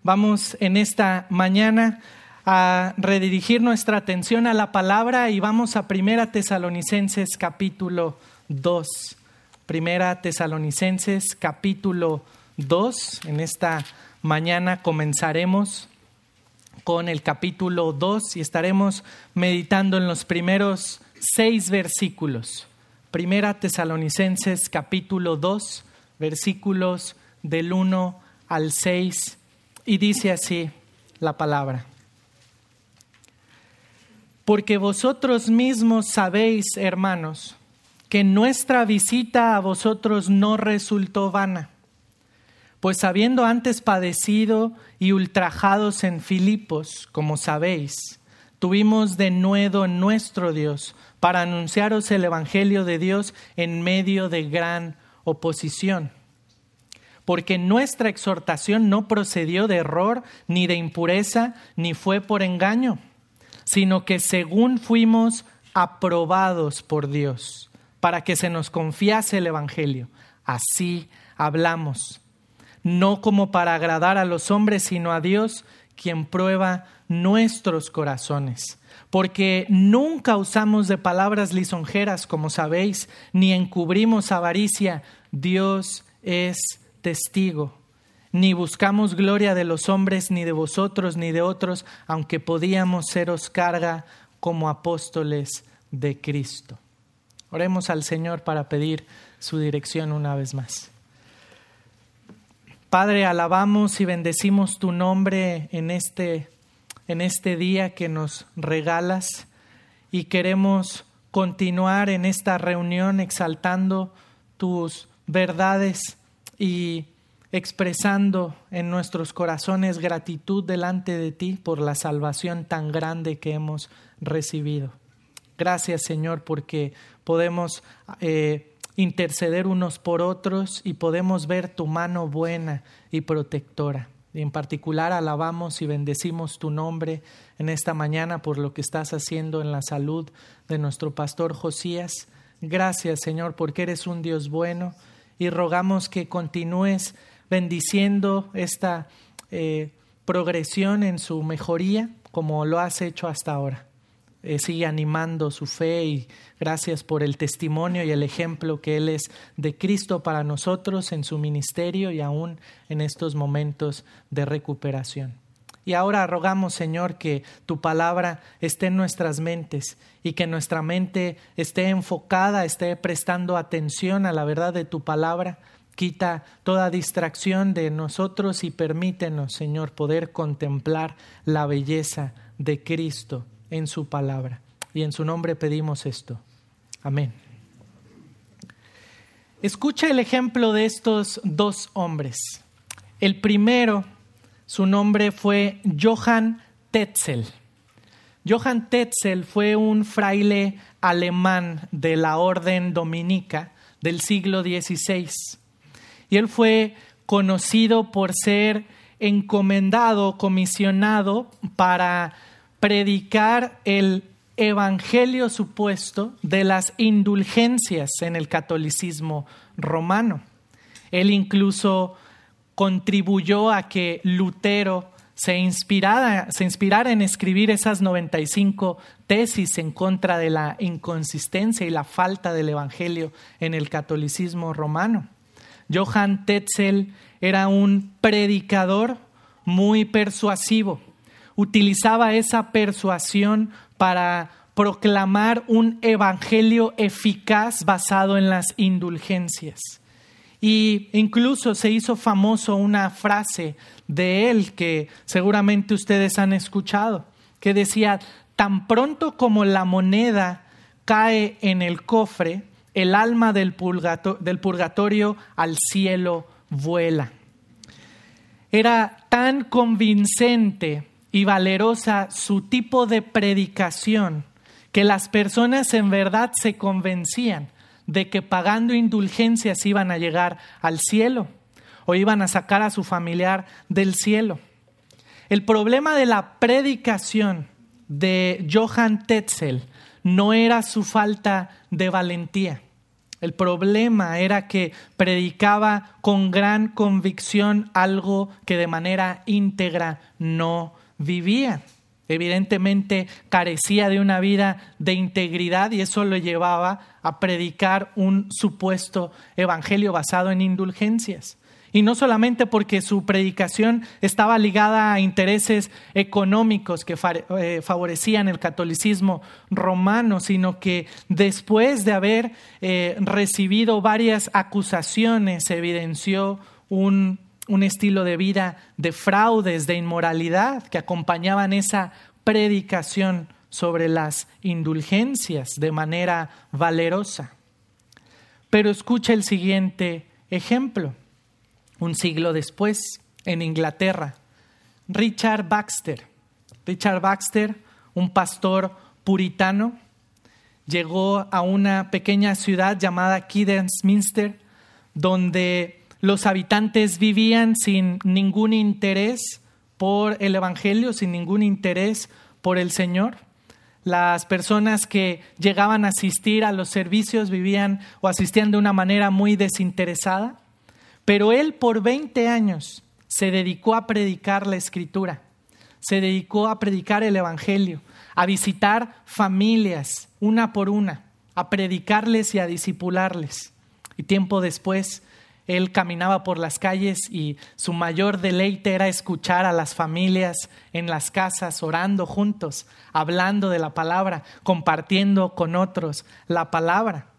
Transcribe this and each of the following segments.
Vamos en esta mañana a redirigir nuestra atención a la palabra y vamos a 1 Tesalonicenses capítulo 2. 1 Tesalonicenses capítulo 2. En esta mañana comenzaremos con el capítulo 2 y estaremos meditando en los primeros 6 versículos. 1 Tesalonicenses capítulo 2, versículos del 1 al 6, y dice así la palabra. Porque vosotros mismos sabéis, hermanos, que nuestra visita a vosotros no resultó vana, pues habiendo antes padecido y ultrajados en Filipos, como sabéis, tuvimos denuedo en nuestro Dios para anunciaros el Evangelio de Dios en medio de gran oposición. Porque nuestra exhortación no procedió de error, ni de impureza, ni fue por engaño, sino que según fuimos aprobados por Dios, para que se nos confiase el Evangelio. Así hablamos, no como para agradar a los hombres, sino a Dios, quien prueba nuestros corazones. Porque nunca usamos de palabras lisonjeras, como sabéis, ni encubrimos avaricia. Dios es testigo. Ni buscamos gloria de los hombres, ni de vosotros, ni de otros, aunque podíamos seros carga como apóstoles de Cristo. Oremos al Señor para pedir su dirección una vez más. Padre, alabamos y bendecimos tu nombre en este día que nos regalas y queremos continuar en esta reunión exaltando tus verdades y expresando en nuestros corazones gratitud delante de ti por la salvación tan grande que hemos recibido. Gracias, Señor, porque podemos interceder unos por otros y podemos ver tu mano buena y protectora. Y en particular alabamos y bendecimos tu nombre en esta mañana por lo que estás haciendo en la salud de nuestro pastor Josías. Gracias, Señor, porque eres un Dios bueno y rogamos que continúes bendiciendo esta progresión en su mejoría como lo has hecho hasta ahora. Sigue animando su fe y gracias por el testimonio y el ejemplo que Él es de Cristo para nosotros en su ministerio y aún en estos momentos de recuperación. Y ahora rogamos, Señor, que tu palabra esté en nuestras mentes y que nuestra mente esté enfocada, esté prestando atención a la verdad de tu palabra. Quita toda distracción de nosotros y permítenos, Señor, poder contemplar la belleza de Cristo en su palabra. Y en su nombre pedimos esto. Amén. Escucha el ejemplo de estos dos hombres. El primero, su nombre fue Johann Tetzel. Johann Tetzel fue un fraile alemán de la orden dominica del siglo XVI. Y él fue conocido por ser encomendado, comisionado para predicar el evangelio supuesto de las indulgencias en el catolicismo romano. Él incluso contribuyó a que Lutero se inspirara en escribir esas 95 tesis en contra de la inconsistencia y la falta del evangelio en el catolicismo romano. Johann Tetzel era un predicador muy persuasivo. Utilizaba esa persuasión para proclamar un evangelio eficaz basado en las indulgencias. Y incluso se hizo famoso una frase de él que seguramente ustedes han escuchado, que decía: tan pronto como la moneda cae en el cofre, el alma del purgatorio al cielo vuela. Era tan convincente y valerosa su tipo de predicación que las personas en verdad se convencían de que pagando indulgencias iban a llegar al cielo o iban a sacar a su familiar del cielo. El problema de la predicación de Johann Tetzel no era su falta de valentía. El problema era que predicaba con gran convicción algo que de manera íntegra no vivía. Evidentemente carecía de una vida de integridad y eso lo llevaba a predicar un supuesto evangelio basado en indulgencias. Y no solamente porque su predicación estaba ligada a intereses económicos que favorecían el catolicismo romano, sino que después de haber recibido varias acusaciones, se evidenció un estilo de vida de fraudes, de inmoralidad que acompañaban esa predicación sobre las indulgencias de manera valerosa. Pero escucha el siguiente ejemplo. Un siglo después, en Inglaterra, Richard Baxter, un pastor puritano, llegó a una pequeña ciudad llamada Kidderminster, donde los habitantes vivían sin ningún interés por el evangelio, sin ningún interés por el Señor. Las personas que llegaban a asistir a los servicios vivían o asistían de una manera muy desinteresada. Pero él por 20 años se dedicó a predicar la Escritura, se dedicó a predicar el Evangelio, a visitar familias una por una, a predicarles y a discipularles. Y tiempo después, él caminaba por las calles y su mayor deleite era escuchar a las familias en las casas orando juntos, hablando de la palabra, compartiendo con otros la palabra.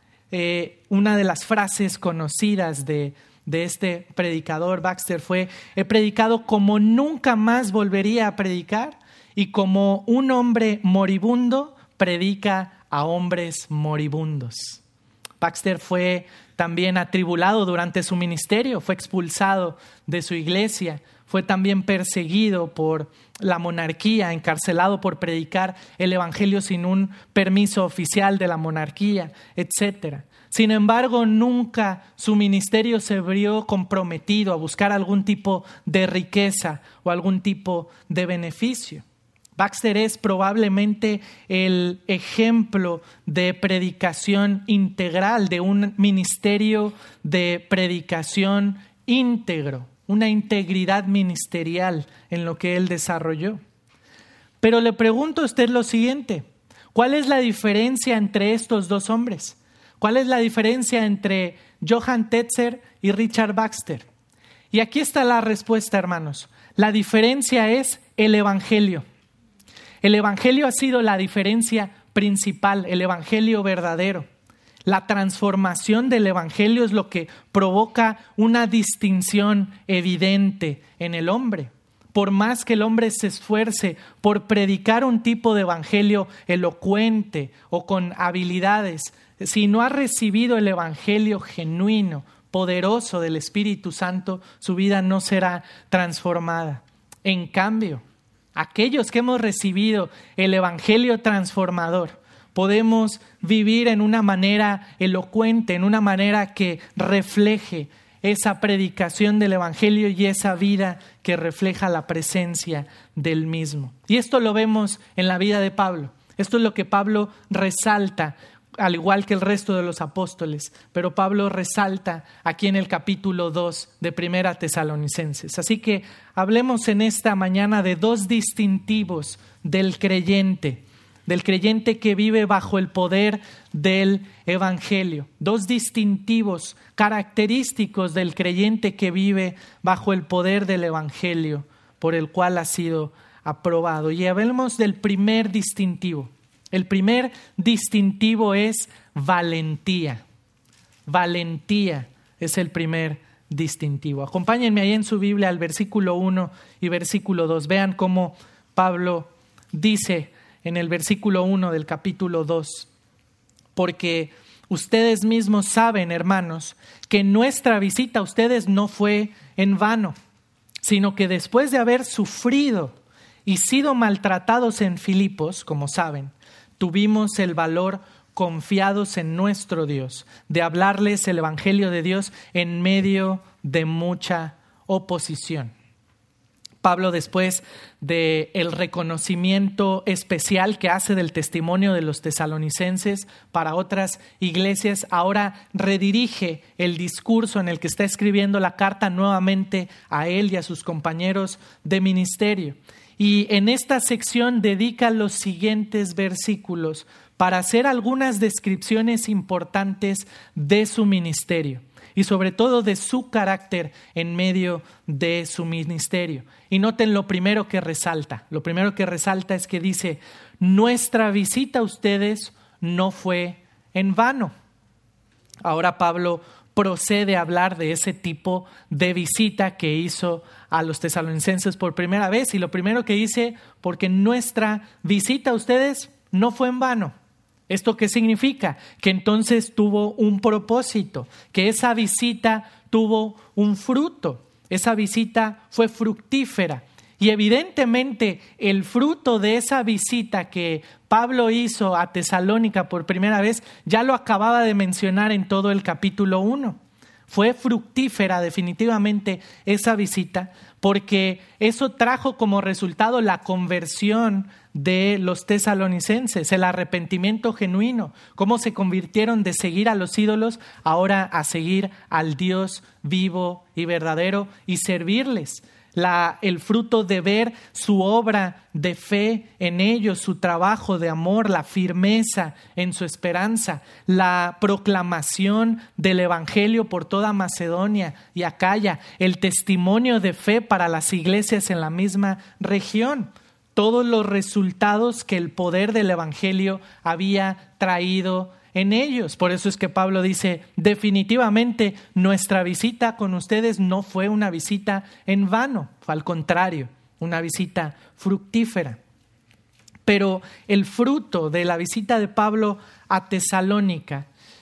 Una de las frases conocidas de este predicador Baxter fue: he predicado como nunca más volvería a predicar y como un hombre moribundo predica a hombres moribundos. Baxter fue también atribulado durante su ministerio, fue expulsado de su iglesia, fue también perseguido por la monarquía, encarcelado por predicar el evangelio sin un permiso oficial de la monarquía, etc. Sin embargo, nunca su ministerio se vio comprometido a buscar algún tipo de riqueza o algún tipo de beneficio. Baxter es probablemente el ejemplo de predicación integral, de un ministerio de predicación íntegro, una integridad ministerial en lo que él desarrolló. Pero le pregunto a usted lo siguiente: ¿cuál es la diferencia entre estos dos hombres? ¿Cuál es la diferencia entre Johann Tetzel y Richard Baxter? Y aquí está la respuesta, hermanos. La diferencia es el evangelio. El evangelio ha sido la diferencia principal, el evangelio verdadero. La transformación del evangelio es lo que provoca una distinción evidente en el hombre. Por más que el hombre se esfuerce por predicar un tipo de evangelio elocuente o con habilidades, si no ha recibido el evangelio genuino, poderoso del Espíritu Santo, su vida no será transformada. En cambio, aquellos que hemos recibido el evangelio transformador, podemos vivir en una manera elocuente, en una manera que refleje esa predicación del evangelio y esa vida que refleja la presencia del mismo. Y esto lo vemos en la vida de Pablo. Esto es lo que Pablo resalta, al igual que el resto de los apóstoles, pero Pablo resalta aquí en el capítulo 2 de Primera Tesalonicenses. Así que hablemos en esta mañana de dos distintivos del creyente que vive bajo el poder del evangelio. Dos distintivos característicos del creyente que vive bajo el poder del evangelio por el cual ha sido aprobado. Y hablemos del primer distintivo. El primer distintivo es valentía. Valentía es el primer distintivo. Acompáñenme ahí en su Biblia al versículo 1 y versículo 2. Vean cómo Pablo dice en el versículo 1 del capítulo 2: porque ustedes mismos saben, hermanos, que nuestra visita a ustedes no fue en vano, sino que después de haber sufrido y sido maltratados en Filipos, como saben, tuvimos el valor, confiados en nuestro Dios, de hablarles el evangelio de Dios en medio de mucha oposición. Pablo, después del reconocimiento especial que hace del testimonio de los tesalonicenses para otras iglesias, ahora redirige el discurso en el que está escribiendo la carta nuevamente a él y a sus compañeros de ministerio. Y en esta sección dedica los siguientes versículos para hacer algunas descripciones importantes de su ministerio y sobre todo de su carácter en medio de su ministerio. Y noten lo primero que resalta. Lo primero que resalta es que dice: nuestra visita a ustedes no fue en vano. Ahora Pablo procede a hablar de ese tipo de visita que hizo a los tesalonicenses por primera vez. Y lo primero que dice: porque nuestra visita a ustedes no fue en vano. ¿Esto qué significa? Que entonces tuvo un propósito, que esa visita tuvo un fruto, esa visita fue fructífera. Y evidentemente el fruto de esa visita que Pablo hizo a Tesalónica por primera vez, ya lo acababa de mencionar en todo el capítulo 1. Fue fructífera definitivamente esa visita, porque eso trajo como resultado la conversión de los tesalonicenses, el arrepentimiento genuino, cómo se convirtieron de seguir a los ídolos ahora a seguir al Dios vivo y verdadero y servirles. El fruto de ver su obra de fe en ellos, su trabajo de amor, la firmeza en su esperanza, la proclamación del evangelio por toda Macedonia y Acaya, el testimonio de fe para las iglesias en la misma región, todos los resultados que el poder del evangelio había traído en ellos. Por eso es que Pablo dice: definitivamente nuestra visita con ustedes no fue una visita en vano, fue al contrario, una visita fructífera. Pero el fruto de la visita de Pablo a Tesalónica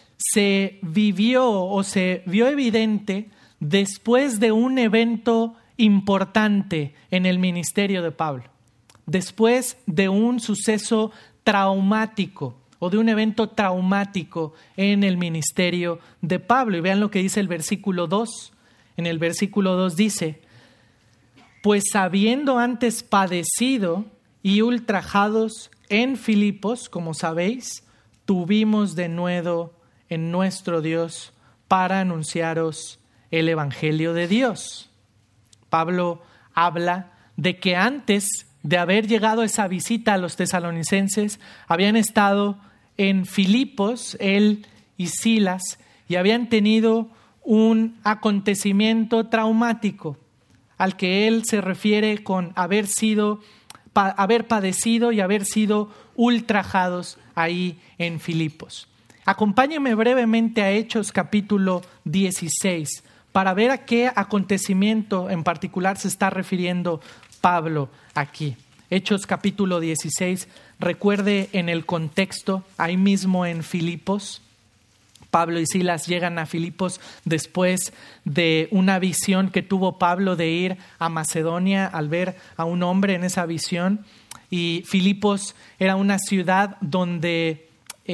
se vio evidente después de un evento importante en el ministerio de Pablo, después de un suceso traumático o de un evento traumático en el ministerio de Pablo. Y vean lo que dice el versículo 2. En el versículo 2 dice: pues habiendo antes padecido y ultrajados en Filipos, como sabéis, tuvimos de nuevo en nuestro Dios para anunciaros el evangelio de Dios. Pablo habla de que antes de haber llegado esa visita a los tesalonicenses, habían estado en Filipos, él y Silas, y habían tenido un acontecimiento traumático al que él se refiere con haber padecido y haber sido ultrajados ahí en Filipos. Acompáñenme brevemente a Hechos capítulo 16 para ver a qué acontecimiento en particular se está refiriendo Pablo aquí. Hechos capítulo 16, recuerde en el contexto, ahí mismo en Filipos, Pablo y Silas llegan a Filipos después de una visión que tuvo Pablo de ir a Macedonia al ver a un hombre en esa visión. Y Filipos era una ciudad donde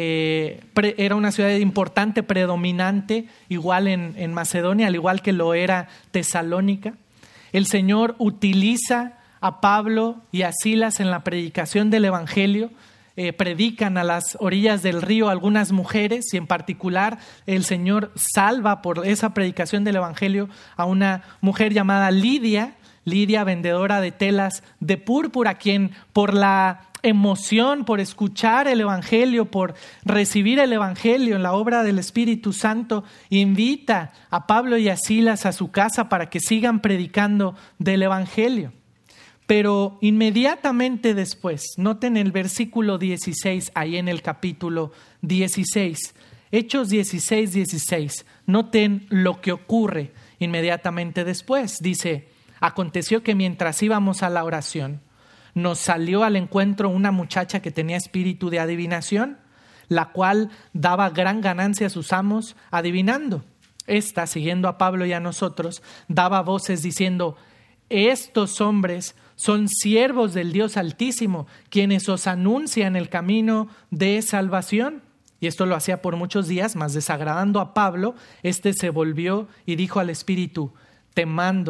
era una ciudad importante, predominante, igual en Macedonia, al igual que lo era Tesalónica. El Señor utiliza a Pablo y a Silas en la predicación del evangelio. Predican a las orillas del río algunas mujeres, y en particular el Señor salva por esa predicación del evangelio a una mujer llamada Lidia, vendedora de telas de púrpura, quien por la emoción, por escuchar el evangelio, por recibir el evangelio en la obra del Espíritu Santo, invita a Pablo y a Silas a su casa para que sigan predicando del evangelio. Pero inmediatamente después, noten el versículo 16, ahí en el capítulo 16, Hechos 16, 16, noten lo que ocurre inmediatamente después. Dice: aconteció que mientras íbamos a la oración, nos salió al encuentro una muchacha que tenía espíritu de adivinación, la cual daba gran ganancia a sus amos adivinando. Esta, siguiendo a Pablo y a nosotros, daba voces diciendo: estos hombres son siervos del Dios Altísimo, quienes os anuncian el camino de salvación. Y esto lo hacía por muchos días, mas desagradando a Pablo, se volvió y dijo al Espíritu: te mando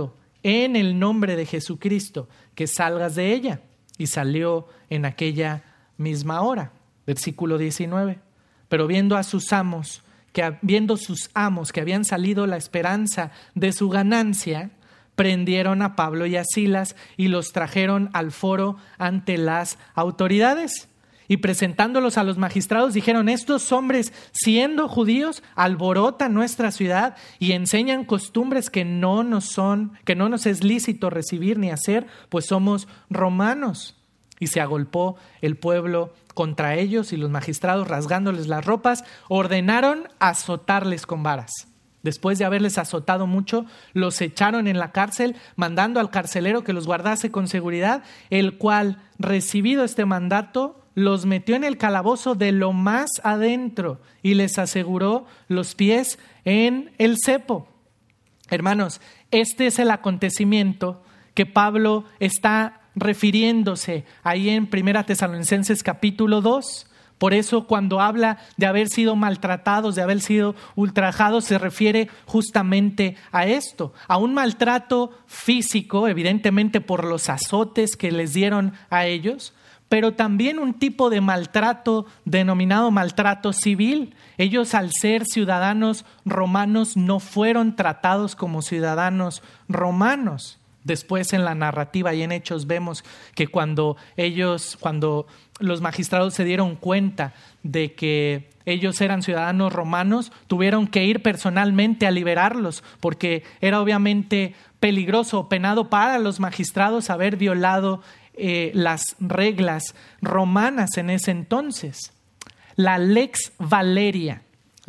en el nombre de Jesucristo, que salgas de ella. Y salió en aquella misma hora. Versículo 19. Pero viendo sus amos que habían salido la esperanza de su ganancia, prendieron a Pablo y a Silas y los trajeron al foro ante las autoridades. Y presentándolos a los magistrados dijeron: estos hombres, siendo judíos, alborotan nuestra ciudad y enseñan costumbres que no nos es lícito recibir ni hacer, pues somos romanos. Y se agolpó el pueblo contra ellos, y los magistrados, rasgándoles las ropas, ordenaron azotarles con varas. Después de haberles azotado mucho, los echaron en la cárcel, mandando al carcelero que los guardase con seguridad, el cual, recibido este mandato, los metió en el calabozo de lo más adentro y les aseguró los pies en el cepo. Hermanos, este es el acontecimiento que Pablo está refiriéndose ahí en 1 Tesalonicenses capítulo 2. Por eso cuando habla de haber sido maltratados, de haber sido ultrajados, se refiere justamente a esto, a un maltrato físico, evidentemente por los azotes que les dieron a ellos, pero también un tipo de maltrato denominado maltrato civil. Ellos, al ser ciudadanos romanos, no fueron tratados como ciudadanos romanos. Después en la narrativa y en Hechos vemos que cuando los magistrados se dieron cuenta de que ellos eran ciudadanos romanos, tuvieron que ir personalmente a liberarlos, porque era obviamente peligroso o penado para los magistrados haber violado las reglas romanas en ese entonces. La Lex Valeria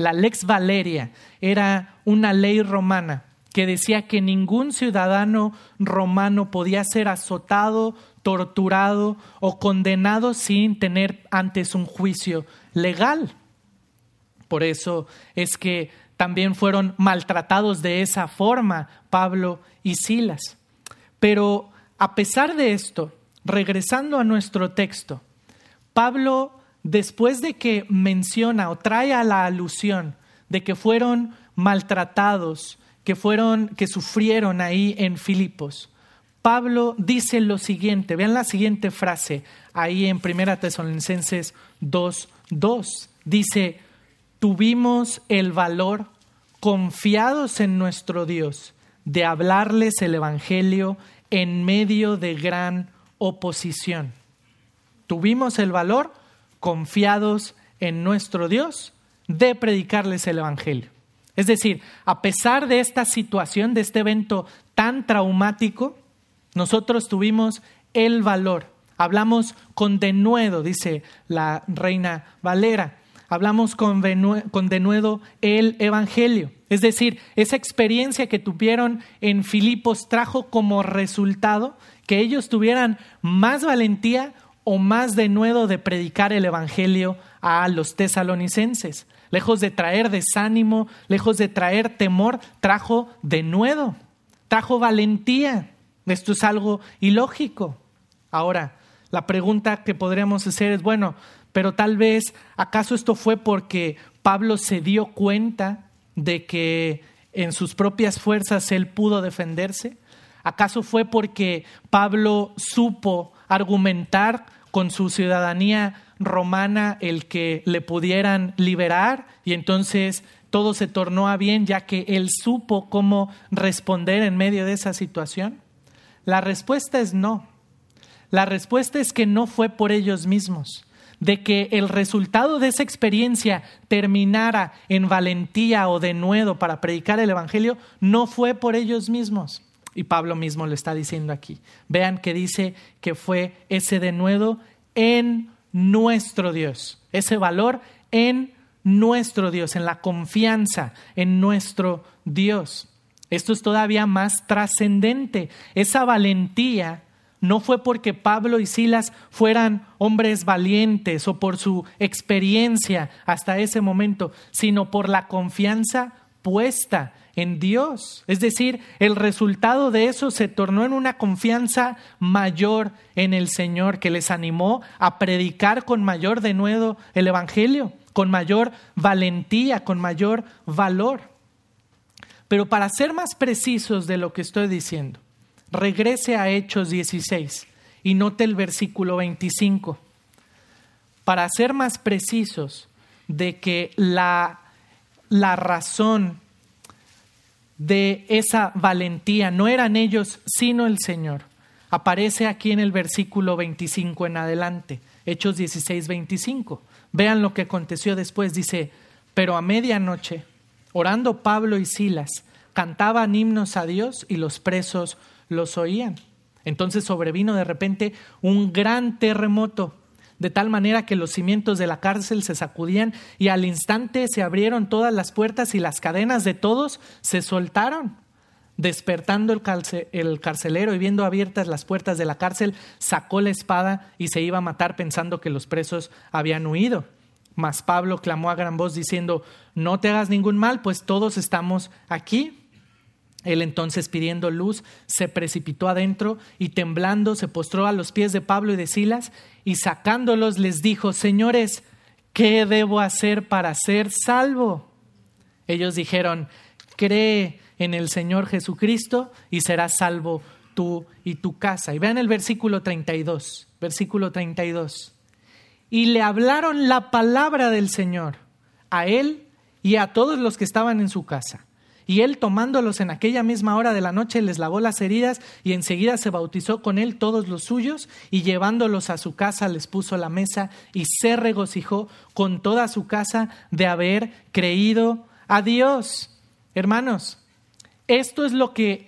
era una ley romana que decía que ningún ciudadano romano podía ser azotado, torturado o condenado sin tener antes un juicio legal. Por eso es que también fueron maltratados de esa forma Pablo y Silas. Pero a pesar de esto, regresando a nuestro texto, Pablo, después de que menciona o trae a la alusión de que fueron maltratados, que sufrieron ahí en Filipos, Pablo dice lo siguiente. Vean la siguiente frase ahí en 1 Tesalonicenses 2:2. Dice: tuvimos el valor, confiados en nuestro Dios, de hablarles el evangelio en medio de gran oposición. Tuvimos el valor, confiados en nuestro Dios, de predicarles el evangelio. Es decir, a pesar de esta situación, de este evento tan traumático, nosotros tuvimos el valor. Hablamos con denuedo, dice la Reina Valera. Hablamos con denuedo el evangelio. Es decir, esa experiencia que tuvieron en Filipos trajo como resultado que ellos tuvieran más valentía o más denuedo de predicar el evangelio a los tesalonicenses. Lejos de traer desánimo, lejos de traer temor, trajo denuedo, trajo valentía. Esto es algo ilógico. Ahora, la pregunta que podríamos hacer es, bueno, pero tal vez, ¿acaso esto fue porque Pablo se dio cuenta de que en sus propias fuerzas él pudo defenderse? ¿Acaso fue porque Pablo supo argumentar con su ciudadanía romana el que le pudieran liberar y entonces todo se tornó a bien ya que él supo cómo responder en medio de esa situación? La respuesta es no. La respuesta es que no fue por ellos mismos. De que el resultado de esa experiencia terminara en valentía o denuedo para predicar el evangelio no fue por ellos mismos. Y Pablo mismo lo está diciendo aquí. Vean que dice que fue ese denuedo en nuestro Dios. Ese valor en nuestro Dios, en la confianza en nuestro Dios. Esto es todavía más trascendente. Esa valentía no fue porque Pablo y Silas fueran hombres valientes o por su experiencia hasta ese momento, sino por la confianza puesta en Dios. Es decir, el resultado de eso se tornó en una confianza mayor en el Señor, que les animó a predicar con mayor denuedo el evangelio, con mayor valentía, con mayor valor. Pero para ser más precisos de lo que estoy diciendo, regrese a Hechos 16 y note el versículo 25. Para ser más precisos de que la razón de esa valentía no eran ellos, sino el Señor, aparece aquí en el versículo 25 en adelante, Hechos 16, 25. Vean lo que aconteció después, dice: pero a medianoche, orando Pablo y Silas, cantaban himnos a Dios y los presos los oían. Entonces sobrevino de repente un gran terremoto, de tal manera que los cimientos de la cárcel se sacudían y al instante se abrieron todas las puertas y las cadenas de todos se soltaron. Despertando el carcelero y viendo abiertas las puertas de la cárcel, sacó la espada y se iba a matar pensando que los presos habían huido. Mas Pablo clamó a gran voz diciendo: no te hagas ningún mal, pues todos estamos aquí. Él entonces, pidiendo luz, se precipitó adentro y temblando se postró a los pies de Pablo y de Silas y sacándolos les dijo: señores, ¿qué debo hacer para ser salvo? Ellos dijeron: cree en el Señor Jesucristo y serás salvo tú y tu casa. Y vean el versículo 32. Y le hablaron la palabra del Señor a él y a todos los que estaban en su casa. Y él, tomándolos en aquella misma hora de la noche, les lavó las heridas y enseguida se bautizó con él todos los suyos y llevándolos a su casa les puso la mesa y se regocijó con toda su casa de haber creído a Dios. Hermanos, esto es lo que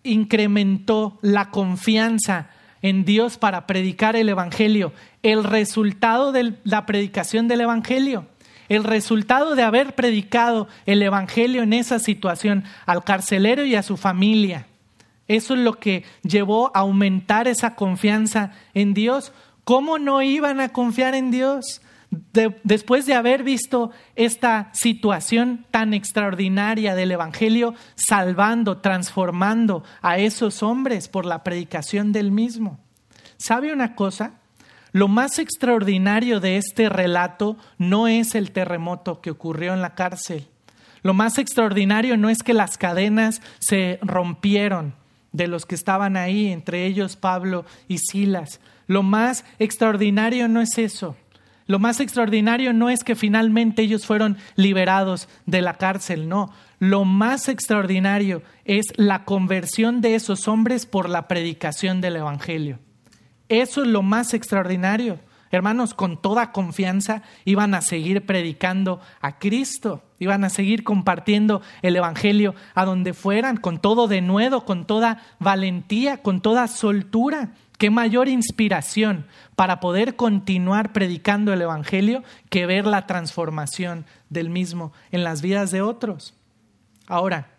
incrementó la confianza en Dios para predicar el evangelio, el resultado de la predicación del evangelio. El resultado de haber predicado el evangelio en esa situación al carcelero y a su familia. Eso es lo que llevó a aumentar esa confianza en Dios. ¿Cómo no iban a confiar en Dios? Después de haber visto esta situación tan extraordinaria del evangelio, salvando, transformando a esos hombres por la predicación del mismo. ¿Sabe una cosa? Lo más extraordinario de este relato no es el terremoto que ocurrió en la cárcel. Lo más extraordinario no es que las cadenas se rompieron de los que estaban ahí, entre ellos Pablo y Silas. Lo más extraordinario no es eso. Lo más extraordinario no es que finalmente ellos fueron liberados de la cárcel, no. Lo más extraordinario es la conversión de esos hombres por la predicación del evangelio. Eso es lo más extraordinario. Hermanos, con toda confianza iban a seguir predicando a Cristo, iban a seguir compartiendo el evangelio a donde fueran, con todo denuedo, con toda valentía, con toda soltura. ¿Qué mayor inspiración para poder continuar predicando el evangelio que ver la transformación del mismo en las vidas de otros? Ahora,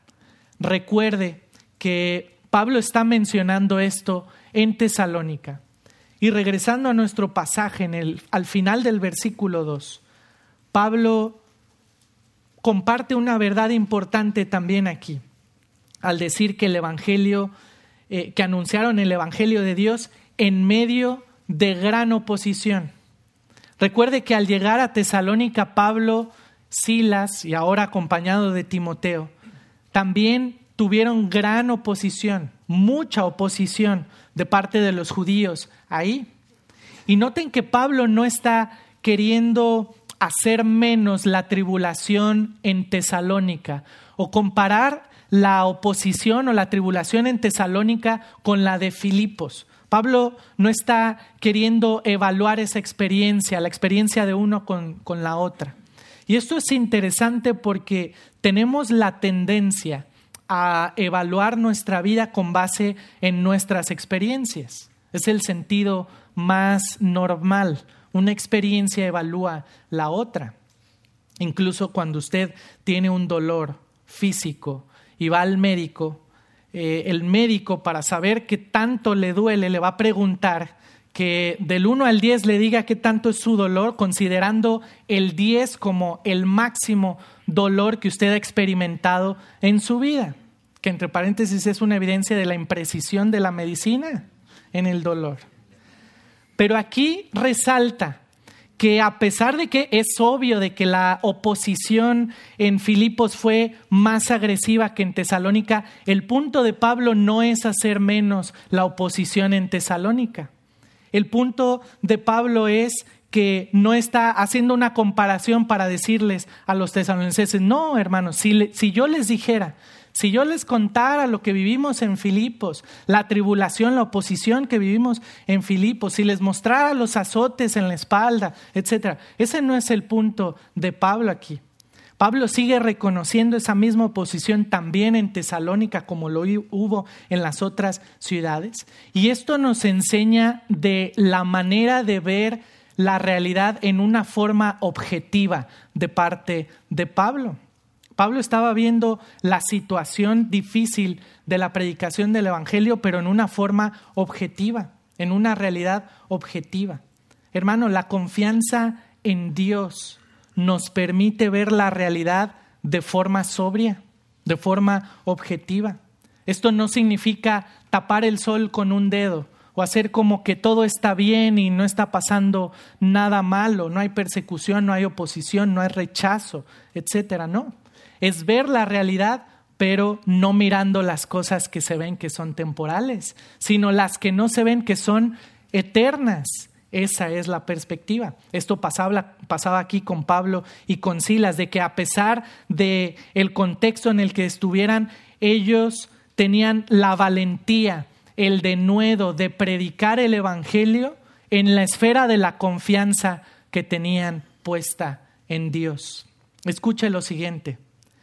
recuerde que Pablo está mencionando esto en Tesalónica. Y regresando a nuestro pasaje al final del versículo 2, Pablo comparte una verdad importante también aquí, al decir que el evangelio, que anunciaron el evangelio de Dios en medio de gran oposición. Recuerde que al llegar a Tesalónica, Pablo, Silas y ahora acompañado de Timoteo, también tuvieron gran oposición, mucha oposición de parte de los judíos ahí. Y noten que Pablo no está queriendo hacer menos la tribulación en Tesalónica o comparar la oposición o la tribulación en Tesalónica con la de Filipos. Pablo no está queriendo evaluar esa experiencia, la experiencia de uno con la otra. Y esto es interesante porque tenemos la tendencia a evaluar nuestra vida con base en nuestras experiencias. Es el sentido más normal. Una experiencia evalúa la otra. Incluso cuando usted tiene un dolor físico y va al médico, el médico, para saber qué tanto le duele, le va a preguntar que del 1 al 10 le diga qué tanto es su dolor, considerando el 10 como el máximo dolor que usted ha experimentado en su vida, que entre paréntesis es una evidencia de la imprecisión de la medicina en el dolor. Pero aquí resalta que a pesar de que es obvio de que la oposición en Filipos fue más agresiva que en Tesalónica, el punto de Pablo no es hacer menos la oposición en Tesalónica. El punto de Pablo es que no está haciendo una comparación para decirles a los tesalonicenses, no, hermanos, si yo les dijera, si yo les contara lo que vivimos en Filipos, la tribulación, la oposición que vivimos en Filipos, si les mostrara los azotes en la espalda, etc. Ese no es el punto de Pablo aquí. Pablo sigue reconociendo esa misma oposición también en Tesalónica como lo hubo en las otras ciudades. Y esto nos enseña de la manera de ver la realidad en una forma objetiva de parte de Pablo. Pablo estaba viendo la situación difícil de la predicación del evangelio, pero en una forma objetiva, en una realidad objetiva. Hermano, la confianza en Dios nos permite ver la realidad de forma sobria, de forma objetiva. Esto no significa tapar el sol con un dedo o hacer como que todo está bien y no está pasando nada malo, no hay persecución, no hay oposición, no hay rechazo, etcétera. No. Es ver la realidad, pero no mirando las cosas que se ven que son temporales, sino las que no se ven que son eternas. Esa es la perspectiva. Esto pasaba aquí con Pablo y con Silas, de que a pesar de el contexto en el que estuvieran, ellos tenían la valentía, el denuedo de predicar el evangelio en la esfera de la confianza que tenían puesta en Dios. Escuche lo siguiente.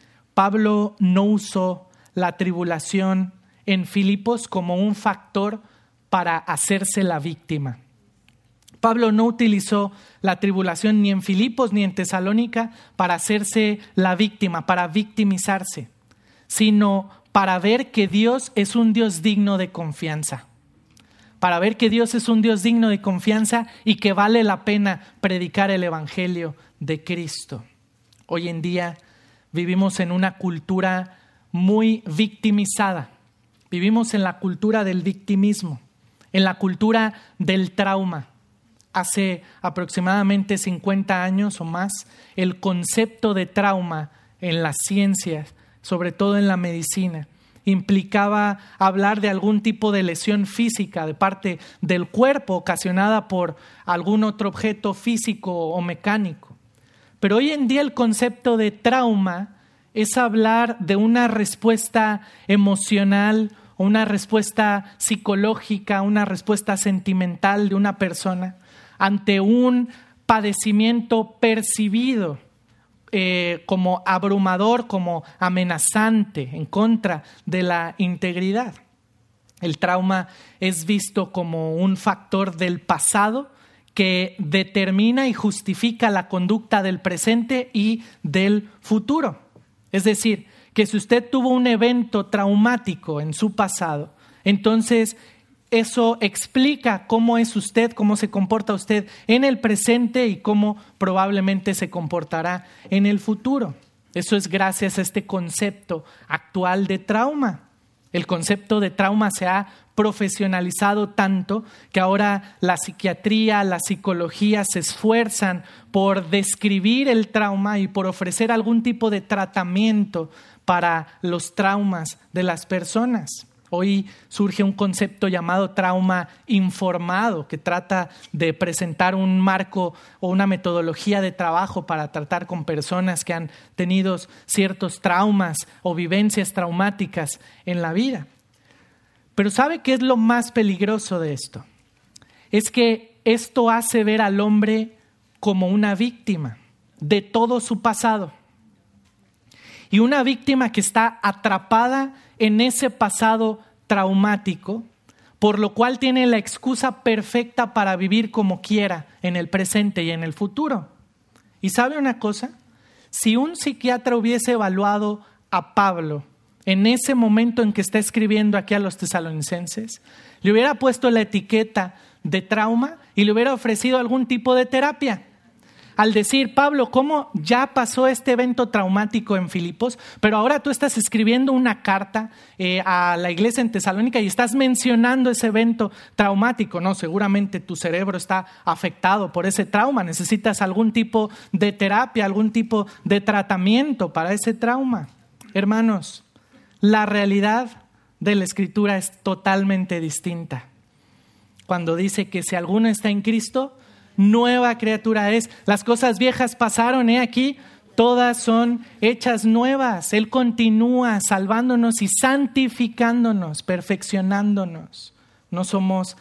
Pablo no usó la tribulación en Filipos como un factor para hacerse la víctima. Pablo no utilizó la tribulación ni en Filipos ni en Tesalónica para hacerse la víctima, para victimizarse, sino para ver que Dios es un Dios digno de confianza. Para ver que Dios es un Dios digno de confianza y que vale la pena predicar el evangelio de Cristo. Hoy en día vivimos en una cultura muy victimizada. Vivimos en la cultura del victimismo, en la cultura del trauma. Hace aproximadamente 50 años o más, el concepto de trauma en las ciencias, sobre todo en la medicina, implicaba hablar de algún tipo de lesión física de parte del cuerpo ocasionada por algún otro objeto físico o mecánico. Pero hoy en día el concepto de trauma es hablar de una respuesta emocional o una respuesta psicológica, una respuesta sentimental de una persona ante un padecimiento percibido como abrumador, como amenazante en contra de la integridad. El trauma es visto como un factor del pasado que determina y justifica la conducta del presente y del futuro. Es decir, que si usted tuvo un evento traumático en su pasado, entonces eso explica cómo es usted, cómo se comporta usted en el presente y cómo probablemente se comportará en el futuro. Eso es gracias a este concepto actual de trauma. El concepto de trauma se ha profesionalizado tanto que ahora la psiquiatría, la psicología se esfuerzan por describir el trauma y por ofrecer algún tipo de tratamiento para los traumas de las personas. Hoy surge un concepto llamado trauma informado que trata de presentar un marco o una metodología de trabajo para tratar con personas que han tenido ciertos traumas o vivencias traumáticas en la vida. Pero ¿sabe qué es lo más peligroso de esto? Es que esto hace ver al hombre como una víctima de todo su pasado. Y una víctima que está atrapada en ese pasado traumático, por lo cual tiene la excusa perfecta para vivir como quiera en el presente y en el futuro. ¿Y sabe una cosa? Si un psiquiatra hubiese evaluado a Pablo en ese momento en que está escribiendo aquí a los tesalonicenses, le hubiera puesto la etiqueta de trauma y le hubiera ofrecido algún tipo de terapia. al decir, Pablo, ¿cómo ya pasó este evento traumático en Filipos? Pero ahora tú estás escribiendo una carta a la iglesia en Tesalónica y estás mencionando ese evento traumático. No, seguramente tu cerebro está afectado por ese trauma. Necesitas algún tipo de terapia, algún tipo de tratamiento para ese trauma. Hermanos, la realidad de la Escritura es totalmente distinta. Cuando dice que si alguno está en Cristo, nueva criatura es. Las cosas viejas pasaron, aquí todas son hechas nuevas. Él continúa salvándonos y santificándonos, perfeccionándonos. No somos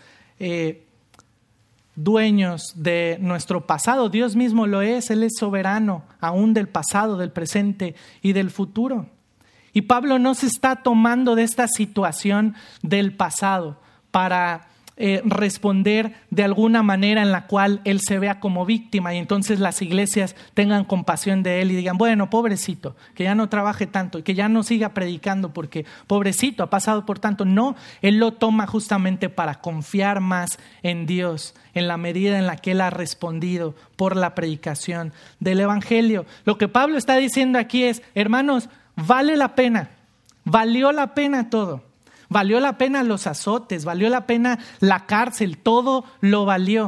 dueños de nuestro pasado. Dios mismo lo es. Él es soberano aún del pasado, del presente y del futuro. Y Pablo no se está tomando de esta situación del pasado para responder de alguna manera en la cual él se vea como víctima y entonces las iglesias tengan compasión de él y digan, bueno, pobrecito, que ya no trabaje tanto y que ya no siga predicando porque pobrecito, ha pasado por tanto. No, él lo toma justamente para confiar más en Dios en la medida en la que él ha respondido por la predicación del evangelio. Lo que Pablo está diciendo aquí es, hermanos, vale la pena, valió la pena todo. Valió la pena los azotes, valió la pena la cárcel, todo lo valió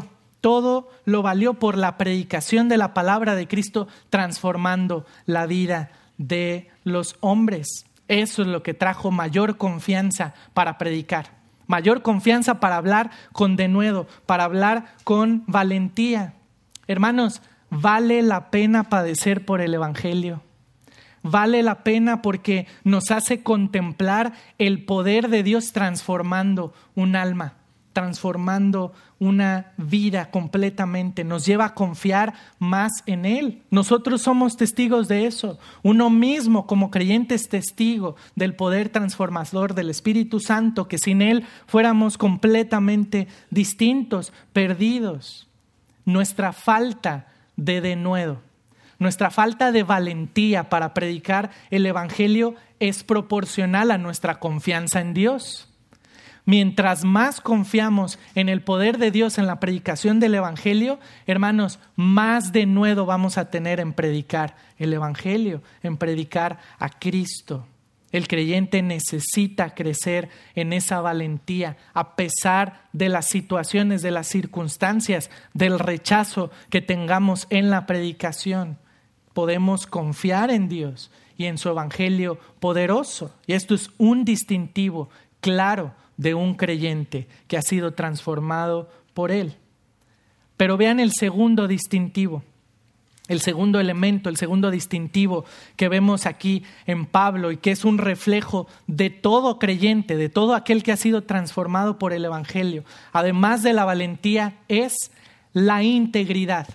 por la predicación de la palabra de Cristo transformando la vida de los hombres. Eso es lo que trajo mayor confianza para predicar, mayor confianza para hablar con denuedo, para hablar con valentía. Hermanos, vale la pena padecer por el evangelio. Vale la pena porque nos hace contemplar el poder de Dios transformando un alma, transformando una vida completamente. Nos lleva a confiar más en Él. Nosotros somos testigos de eso. Uno mismo como creyente es testigo del poder transformador del Espíritu Santo, que sin Él fuéramos completamente distintos, perdidos. Nuestra falta de denuedo, nuestra falta de valentía para predicar el evangelio es proporcional a nuestra confianza en Dios. Mientras más confiamos en el poder de Dios en la predicación del evangelio, hermanos, más denuedo vamos a tener en predicar el evangelio, en predicar a Cristo. El creyente necesita crecer en esa valentía a pesar de las situaciones, de las circunstancias, del rechazo que tengamos en la predicación. Podemos confiar en Dios y en su evangelio poderoso. Y esto es un distintivo claro de un creyente que ha sido transformado por Él. Pero vean el segundo distintivo, el segundo elemento, el segundo distintivo que vemos aquí en Pablo y que es un reflejo de todo creyente, de todo aquel que ha sido transformado por el evangelio. Además de la valentía, es la integridad.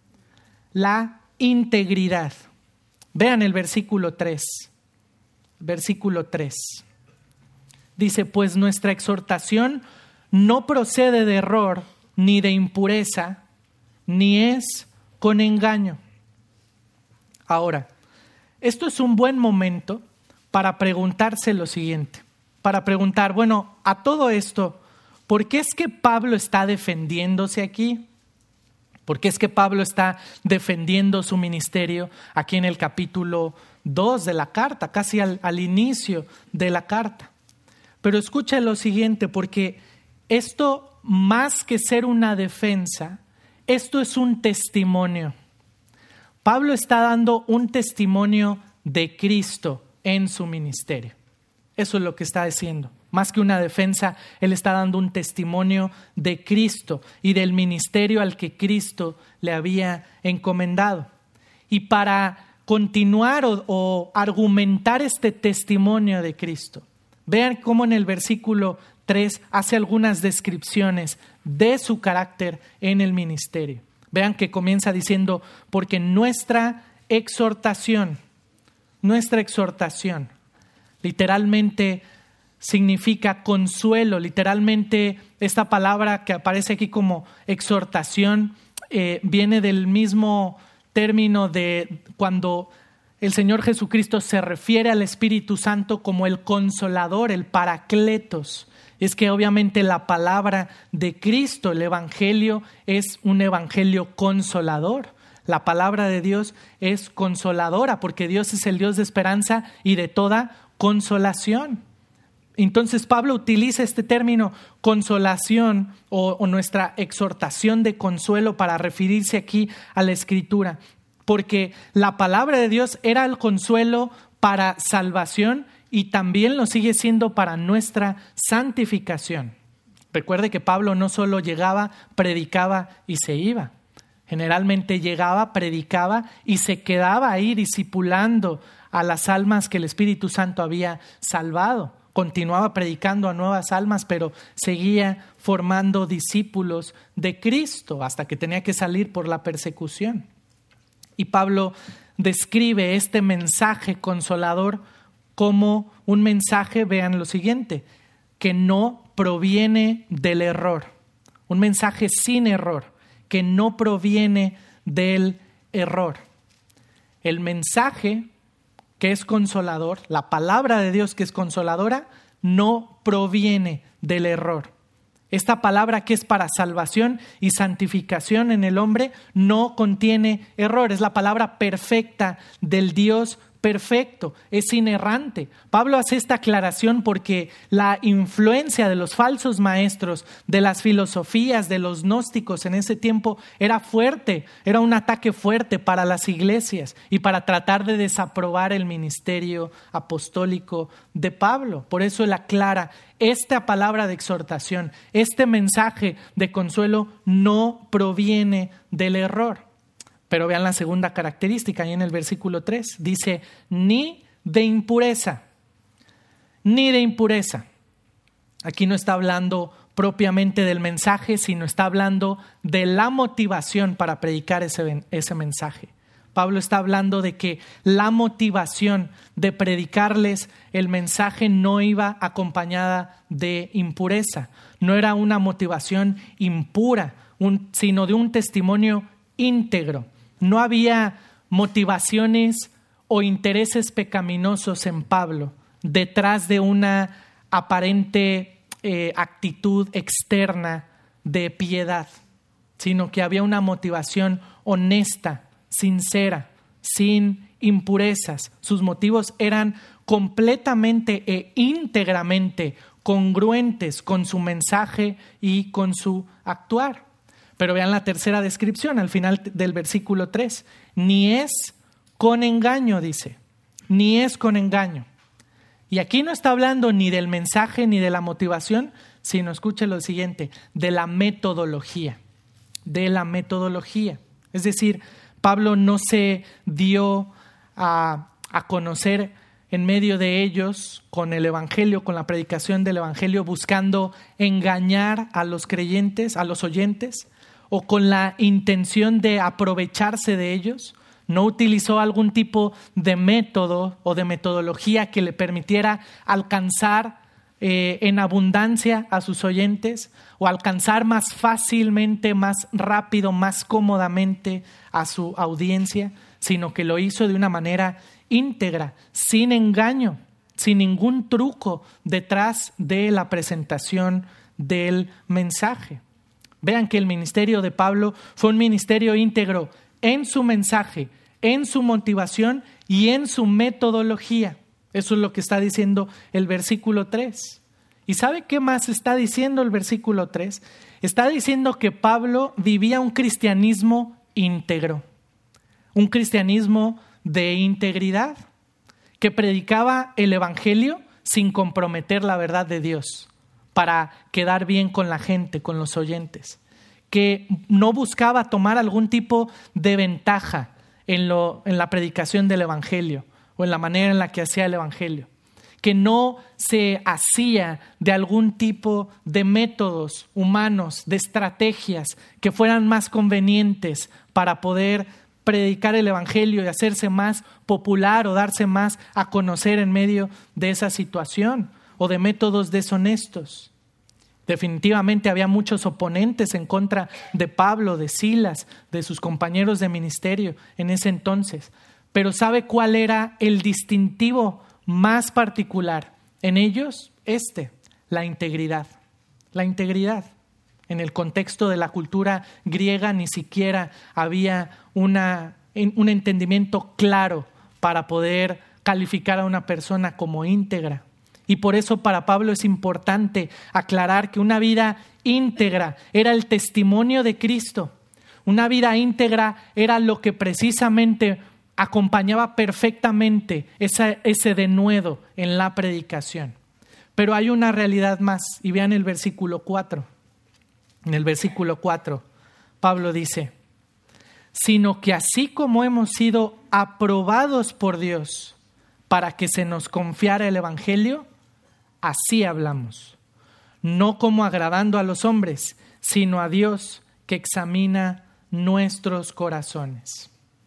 La integridad. Vean el versículo 3. Versículo 3. Dice, pues nuestra exhortación no procede de error, ni de impureza, ni es con engaño. Ahora, esto es un buen momento para preguntarse lo siguiente. Para preguntar, bueno, a todo esto, ¿por qué es que Pablo está defendiéndose aquí? ¿Por qué es que Pablo está defendiendo su ministerio aquí en el capítulo 2 de la carta, casi al inicio de la carta? Pero escucha lo siguiente, porque esto, más que ser una defensa, esto es un testimonio. Pablo está dando un testimonio de Cristo en su ministerio. Eso es lo que está diciendo. Más que una defensa, él está dando un testimonio de Cristo y del ministerio al que Cristo le había encomendado. Y para continuar o argumentar este testimonio de Cristo, vean cómo en el versículo 3 hace algunas descripciones de su carácter en el ministerio. Vean que comienza diciendo, porque nuestra exhortación, literalmente significa consuelo. Literalmente esta palabra que aparece aquí como exhortación viene del mismo término de cuando el Señor Jesucristo se refiere al Espíritu Santo como el consolador, el paracletos. Es que obviamente la palabra de Cristo, el evangelio, es un evangelio consolador. La palabra de Dios es consoladora porque Dios es el Dios de esperanza y de toda consolación. Entonces Pablo utiliza este término consolación o nuestra exhortación de consuelo para referirse aquí a la Escritura, porque la palabra de Dios era el consuelo para salvación y también lo sigue siendo para nuestra santificación. Recuerde que Pablo no solo llegaba, predicaba y se iba. Generalmente llegaba, predicaba y se quedaba ahí discipulando a las almas que el Espíritu Santo había salvado. Continuaba predicando a nuevas almas, pero seguía formando discípulos de Cristo hasta que tenía que salir por la persecución. Y Pablo describe este mensaje consolador como un mensaje, vean lo siguiente, que no proviene del error. Un mensaje sin error, que no proviene del error. El mensaje que es consolador, la palabra de Dios que es consoladora, no proviene del error. Esta palabra que es para salvación y santificación en el hombre no contiene error. Es la palabra perfecta del Dios perfecto, es inerrante. Pablo hace esta aclaración porque la influencia de los falsos maestros, de las filosofías, de los gnósticos en ese tiempo era fuerte, era un ataque fuerte para las iglesias y para tratar de desaprobar el ministerio apostólico de Pablo. Por eso él aclara, esta palabra de exhortación, este mensaje de consuelo no proviene del error. Pero vean la segunda característica, ahí en el versículo 3, dice, ni de impureza, ni de impureza. Aquí no está hablando propiamente del mensaje, sino está hablando de la motivación para predicar ese mensaje. Pablo está hablando de que la motivación de predicarles el mensaje no iba acompañada de impureza. No era una motivación impura, sino de un testimonio íntegro. No había motivaciones o intereses pecaminosos en Pablo detrás de una aparente actitud externa de piedad, sino que había una motivación honesta, sincera, sin impurezas. Sus motivos eran completamente e íntegramente congruentes con su mensaje y con su actuar. Pero vean la tercera descripción al final del versículo 3. Ni es con engaño, dice. Ni es con engaño. Y aquí no está hablando ni del mensaje ni de la motivación, sino, escuche lo siguiente, de la metodología. De la metodología. Es decir, Pablo no se dio a conocer en medio de ellos con el evangelio, con la predicación del evangelio, buscando engañar a los creyentes, a los oyentes, o con la intención de aprovecharse de ellos. No utilizó algún tipo de método o de metodología que le permitiera alcanzar en abundancia a sus oyentes o alcanzar más fácilmente, más rápido, más cómodamente a su audiencia, sino que lo hizo de una manera íntegra, sin engaño, sin ningún truco detrás de la presentación del mensaje. Vean que el ministerio de Pablo fue un ministerio íntegro en su mensaje, en su motivación y en su metodología. Eso es lo que está diciendo el versículo 3. ¿Y sabe qué más está diciendo el versículo 3? Está diciendo que Pablo vivía un cristianismo íntegro, un cristianismo de integridad, que predicaba el evangelio sin comprometer la verdad de Dios, para quedar bien con la gente, con los oyentes, que no buscaba tomar algún tipo de ventaja en la predicación del evangelio o en la manera en la que hacía el evangelio, que no se hacía de algún tipo de métodos humanos, de estrategias que fueran más convenientes para poder predicar el evangelio y hacerse más popular o darse más a conocer en medio de esa situación, o de métodos deshonestos. Definitivamente había muchos oponentes en contra de Pablo, de Silas, de sus compañeros de ministerio en ese entonces. Pero ¿sabe cuál era el distintivo más particular en ellos? La integridad. La integridad. En el contexto de la cultura griega ni siquiera había un entendimiento claro para poder calificar a una persona como íntegra. Y por eso para Pablo es importante aclarar que una vida íntegra era el testimonio de Cristo. Una vida íntegra era lo que precisamente acompañaba perfectamente ese denuedo en la predicación. Pero hay una realidad más, y vean el versículo 4. En el versículo 4, Pablo dice: sino que así como hemos sido aprobados por Dios para que se nos confiara el evangelio, así hablamos, no como agradando a los hombres, sino a Dios que examina nuestros corazones.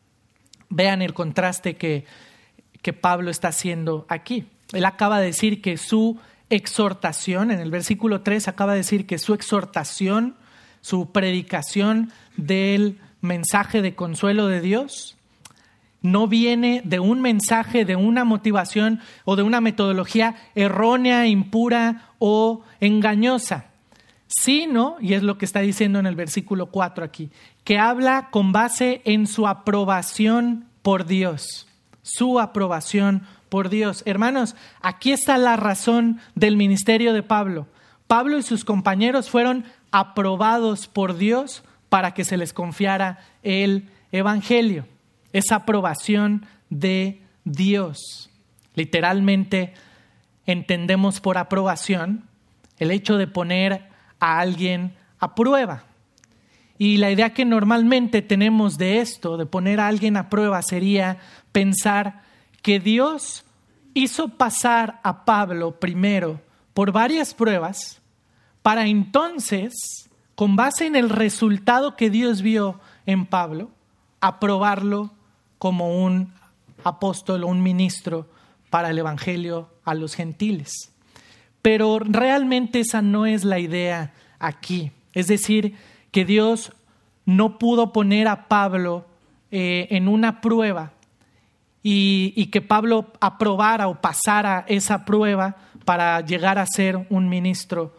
Vean el contraste que Pablo está haciendo aquí. Él acaba de decir que su exhortación, en el versículo 3 acaba de decir que su exhortación, su predicación del mensaje de consuelo de Dios, no viene de un mensaje, de una motivación o de una metodología errónea, impura o engañosa, sino, y es lo que está diciendo en el versículo 4 aquí, que habla con base en su aprobación por Dios, su aprobación por Dios. Hermanos, aquí está la razón del ministerio de Pablo. Pablo y sus compañeros fueron aprobados por Dios para que se les confiara el evangelio. Esa aprobación de Dios. Literalmente entendemos por aprobación el hecho de poner a alguien a prueba. Y la idea que normalmente tenemos de esto, de poner a alguien a prueba, sería pensar que Dios hizo pasar a Pablo primero por varias pruebas para entonces, con base en el resultado que Dios vio en Pablo, aprobarlo como un apóstol o un ministro para el evangelio a los gentiles. Pero realmente esa no es la idea aquí. Es decir, que Dios no pudo poner a Pablo en una prueba y que Pablo aprobara o pasara esa prueba para llegar a ser un ministro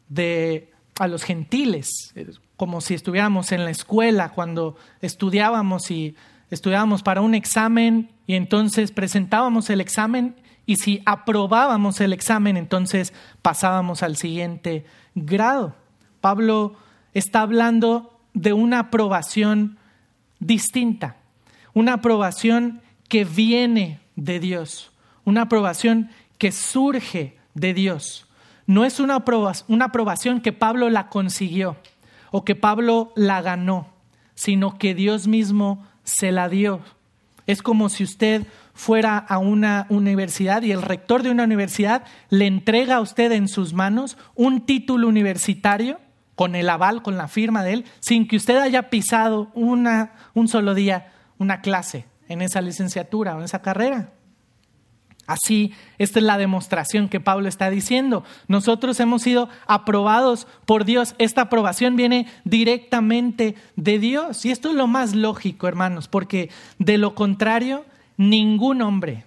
a los gentiles, como si estuviéramos en la escuela cuando estudiábamos para un examen y entonces presentábamos el examen y si aprobábamos el examen entonces pasábamos al siguiente grado. Pablo está hablando de una aprobación distinta, una aprobación que viene de Dios, una aprobación que surge de Dios. No es una aprobación que Pablo la consiguió o que Pablo la ganó, sino que Dios mismo se la dio. Es como si usted fuera a una universidad y el rector de una universidad le entrega a usted en sus manos un título universitario con el aval, con la firma de él, sin que usted haya pisado un solo día una clase en esa licenciatura o en esa carrera. Así, esta es la demostración que Pablo está diciendo. Nosotros hemos sido aprobados por Dios. Esta aprobación viene directamente de Dios. Y esto es lo más lógico, hermanos, porque de lo contrario, ningún hombre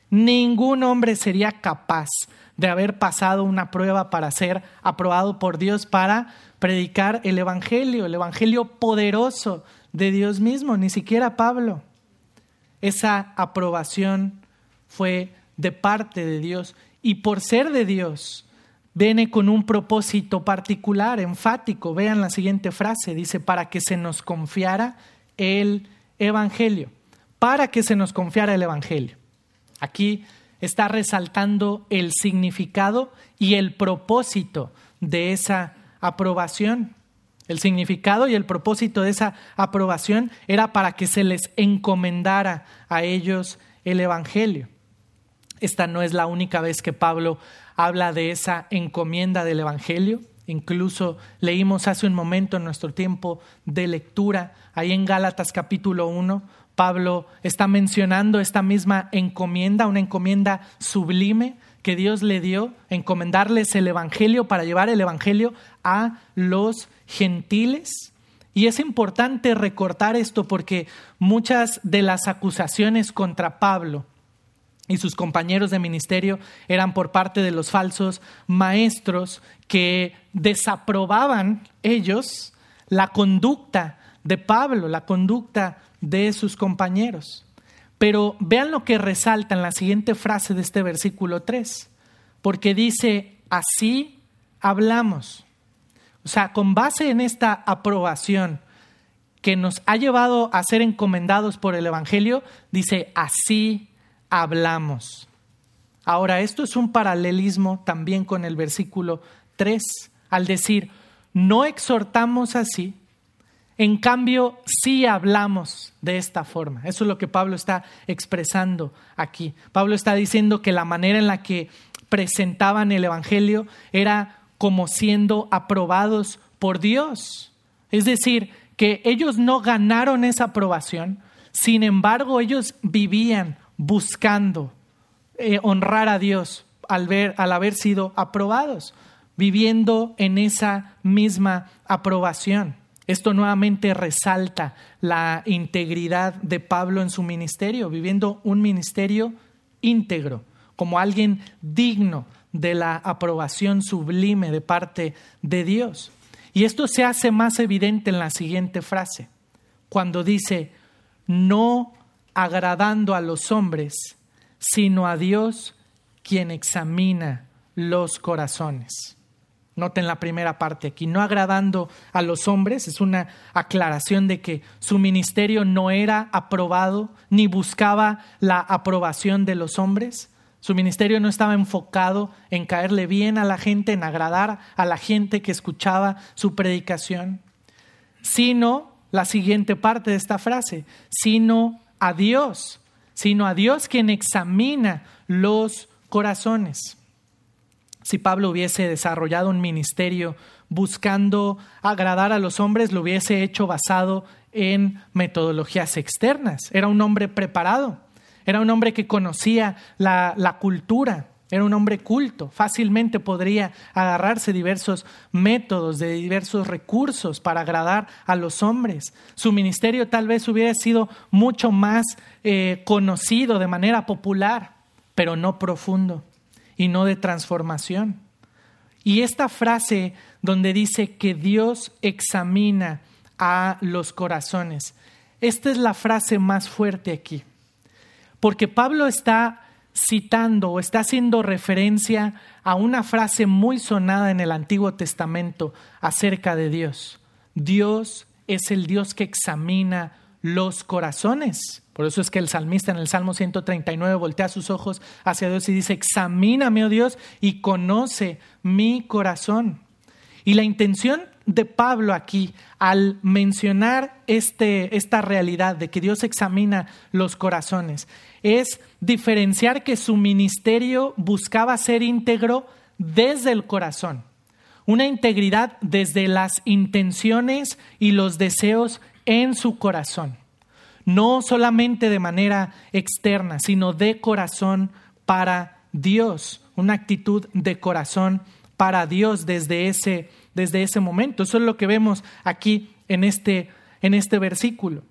sería capaz de haber pasado una prueba para ser aprobado por Dios para predicar el evangelio poderoso de Dios mismo, ni siquiera Pablo. Esa aprobación fue de parte de Dios y por ser de Dios viene con un propósito particular, enfático. Vean la siguiente frase, dice: para que se nos confiara el evangelio. Para que se nos confiara el evangelio. Aquí está resaltando el significado y el propósito de esa aprobación. El significado y el propósito de esa aprobación era para que se les encomendara a ellos el evangelio. Esta no es la única vez que Pablo habla de esa encomienda del evangelio. Incluso leímos hace un momento en nuestro tiempo de lectura, ahí en Gálatas capítulo 1, Pablo está mencionando esta misma encomienda, una encomienda sublime que Dios le dio, encomendarles el evangelio para llevar el evangelio a los gentiles. Y es importante recortar esto porque muchas de las acusaciones contra Pablo y sus compañeros de ministerio eran por parte de los falsos maestros que desaprobaban ellos la conducta de Pablo, la conducta de sus compañeros. Pero vean lo que resalta en la siguiente frase de este versículo 3, porque dice, así hablamos. O sea, con base en esta aprobación que nos ha llevado a ser encomendados por el Evangelio, dice, así hablamos. Ahora, esto es un paralelismo también con el versículo 3, al decir, no exhortamos así, en cambio sí hablamos de esta forma. Eso es lo que Pablo está expresando aquí. Pablo está diciendo que la manera en la que presentaban el Evangelio era como siendo aprobados por Dios. Es decir, que ellos no ganaron esa aprobación, sin embargo ellos vivían buscando honrar a Dios al haber sido aprobados, viviendo en esa misma aprobación. Esto nuevamente resalta la integridad de Pablo en su ministerio, viviendo un ministerio íntegro, como alguien digno de la aprobación sublime de parte de Dios. Y esto se hace más evidente en la siguiente frase, cuando dice, no agradando a los hombres, sino a Dios quien examina los corazones. Noten la primera parte aquí, no agradando a los hombres, es una aclaración de que su ministerio no era aprobado ni buscaba la aprobación de los hombres. Su ministerio no estaba enfocado en caerle bien a la gente, en agradar a la gente que escuchaba su predicación, sino, la siguiente parte de esta frase, sino a Dios quien examina los corazones. Si Pablo hubiese desarrollado un ministerio buscando agradar a los hombres, lo hubiese hecho basado en metodologías externas. Era un hombre preparado, era un hombre que conocía la cultura, era un hombre culto. Fácilmente podría agarrarse diversos métodos, de diversos recursos para agradar a los hombres. Su ministerio tal vez hubiera sido mucho más conocido de manera popular, pero no profundo y no de transformación. Y esta frase donde dice que Dios examina a los corazones, esta es la frase más fuerte aquí, porque Pablo está citando o está haciendo referencia a una frase muy sonada en el Antiguo Testamento acerca de Dios. Dios es el Dios que examina los corazones. Por eso es que el salmista en el Salmo 139 voltea sus ojos hacia Dios y dice, examíname, oh Dios, y conoce mi corazón. Y la intención de Pablo aquí, al mencionar esta realidad de que Dios examina los corazones, es diferenciar que su ministerio buscaba ser íntegro desde el corazón. Una integridad desde las intenciones y los deseos en su corazón. No solamente de manera externa, sino de corazón para Dios. Una actitud de corazón para Dios desde ese momento. Eso es lo que vemos aquí en este versículo.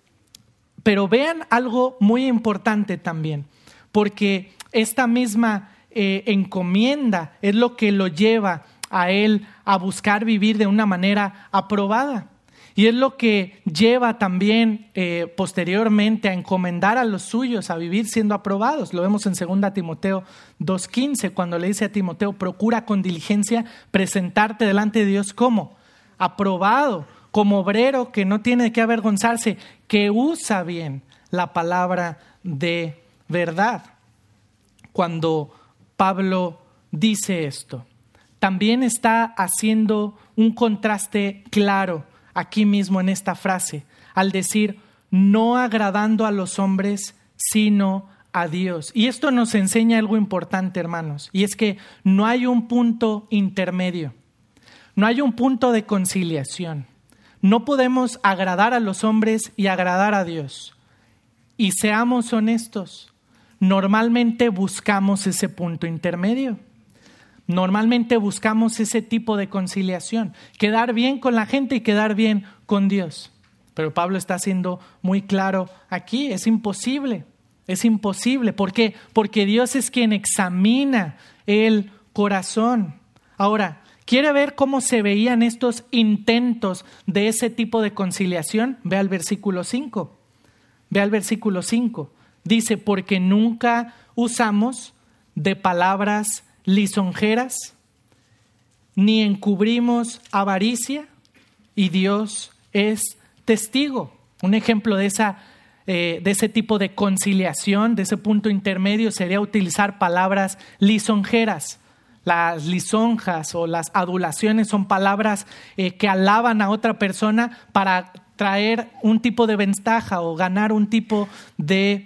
Pero vean algo muy importante también, porque esta misma encomienda es lo que lo lleva a él a buscar vivir de una manera aprobada. Y es lo que lleva también posteriormente a encomendar a los suyos a vivir siendo aprobados. Lo vemos en 2 Timoteo 2:15, cuando le dice a Timoteo, procura con diligencia presentarte delante de Dios como aprobado, como obrero que no tiene de qué avergonzarse, que usa bien la palabra de verdad. Cuando Pablo dice esto, también está haciendo un contraste claro aquí mismo en esta frase, al decir, no agradando a los hombres, sino a Dios. Y esto nos enseña algo importante, hermanos, y es que no hay un punto intermedio, no hay un punto de conciliación. No podemos agradar a los hombres y agradar a Dios. Y seamos honestos, normalmente buscamos ese punto intermedio. Normalmente buscamos ese tipo de conciliación, quedar bien con la gente y quedar bien con Dios. Pero Pablo está siendo muy claro aquí, es imposible. Es imposible. ¿Por qué? Porque Dios es quien examina el corazón. Ahora, ¿quiere ver cómo se veían estos intentos de ese tipo de conciliación? Ve al versículo 5. Ve al versículo 5. Dice, porque nunca usamos de palabras lisonjeras, ni encubrimos avaricia, y Dios es testigo. Un ejemplo de ese tipo de conciliación, de ese punto intermedio, sería utilizar palabras lisonjeras. Las lisonjas o las adulaciones son palabras que alaban a otra persona para traer un tipo de ventaja o ganar un tipo de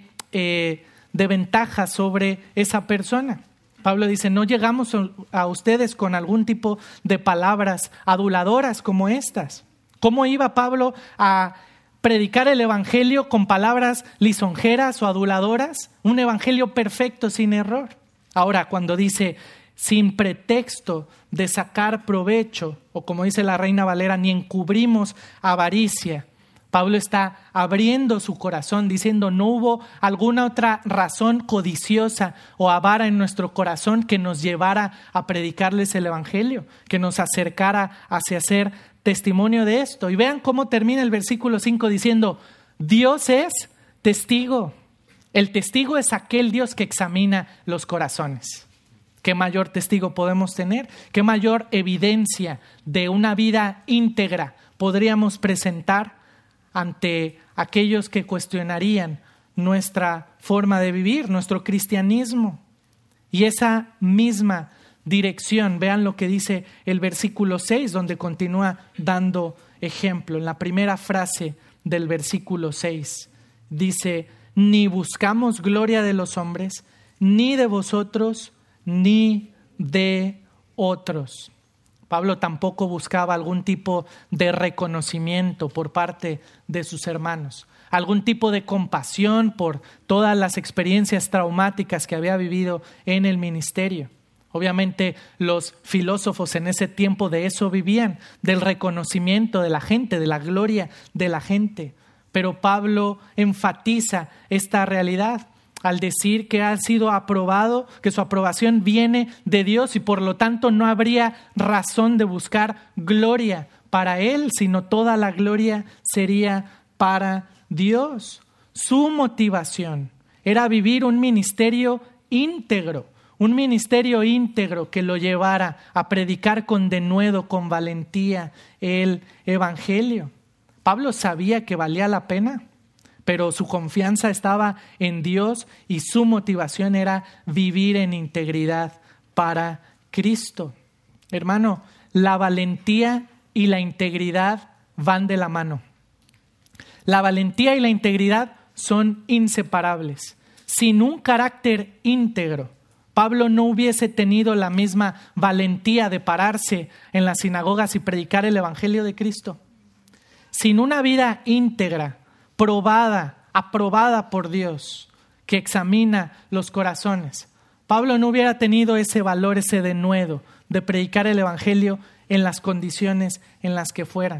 ventaja sobre esa persona. Pablo dice, no llegamos a ustedes con algún tipo de palabras aduladoras como estas. ¿Cómo iba Pablo a predicar el evangelio con palabras lisonjeras o aduladoras? Un evangelio perfecto, sin error. Ahora, cuando dice, sin pretexto de sacar provecho, o como dice la Reina Valera, ni encubrimos avaricia, Pablo está abriendo su corazón diciendo, no hubo alguna otra razón codiciosa o avara en nuestro corazón que nos llevara a predicarles el evangelio, que nos acercara hacia ser testimonio de esto. Y vean cómo termina el versículo 5 diciendo, Dios es testigo. El testigo es aquel Dios que examina los corazones. ¿Qué mayor testigo podemos tener? ¿Qué mayor evidencia de una vida íntegra podríamos presentar ante aquellos que cuestionarían nuestra forma de vivir, nuestro cristianismo? Y esa misma dirección, vean lo que dice el versículo 6, donde continúa dando ejemplo. En la primera frase del versículo 6 dice, ni buscamos gloria de los hombres, ni de vosotros, ni de otros. Pablo tampoco buscaba algún tipo de reconocimiento por parte de sus hermanos, algún tipo de compasión por todas las experiencias traumáticas que había vivido en el ministerio. Obviamente los filósofos en ese tiempo de eso vivían, del reconocimiento de la gente, de la gloria de la gente. Pero Pablo enfatiza esta realidad al decir que ha sido aprobado, que su aprobación viene de Dios y por lo tanto no habría razón de buscar gloria para él, sino toda la gloria sería para Dios. Su motivación era vivir un ministerio íntegro que lo llevara a predicar con denuedo, con valentía el evangelio. Pablo sabía que valía la pena, pero su confianza estaba en Dios y su motivación era vivir en integridad para Cristo. Hermano, la valentía y la integridad van de la mano. La valentía y la integridad son inseparables. Sin un carácter íntegro, Pablo no hubiese tenido la misma valentía de pararse en las sinagogas y predicar el evangelio de Cristo. Sin una vida íntegra, probada, aprobada por Dios, que examina los corazones, Pablo no hubiera tenido ese valor, ese denuedo de predicar el evangelio en las condiciones en las que fueran.